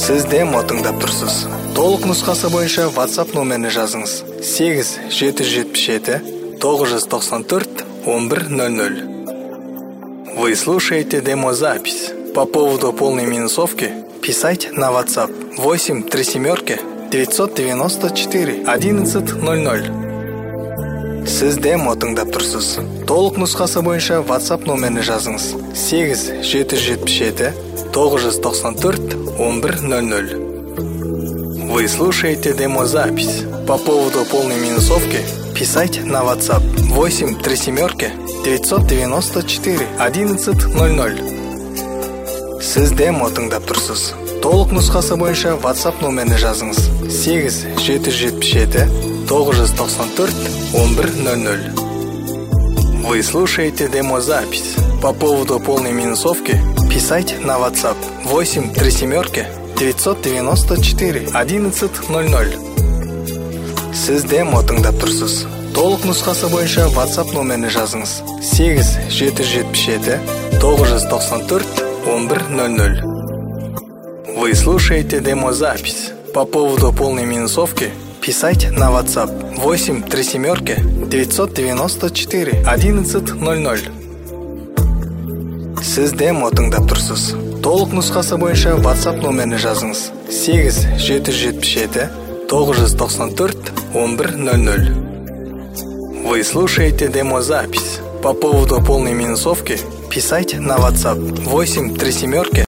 Сіз демо тыңдап тұрсыз. Толық нұсқасы бойынша WhatsApp номеріне жазыңыз. 8-777-994-1100. Вы слушаете демозапись. По поводу полной минусовки писать на WhatsApp 8-994-1100. Сіз демо тыңдап тұрсыз. Толық нұсқасы бойынша WhatsApp номеріне жазыңыз. 8-777-994-1100. Вы слушаете демозапись. По поводу полной минусовки писать на WhatsApp 8-994-1100. Сіз демо тыңдап тұрсыз. Толық нұсқасы бойынша WhatsApp номеріне жазыңыз. 8-777-994-1100. Вы слушаете демозапись. По поводу полной минусовки писать на WhatsApp 8-994-1100. Сіз демо тыңдап тұрсыз. Толық нұсқасы бойынша WhatsApp номеріне жазыңыз. 8-777-994-1100. Вы слушаете демозапись. По поводу полной минусовки писать на WhatsApp 8-994-1100. Сіз демо тыңдап тұрсыз. Толық нұсқасы бойынша WhatsApp номеріне жазыңыз. 8-777-994-1100. Вы слушаете демозапись. По поводу полной минусовки писать на WhatsApp 8-3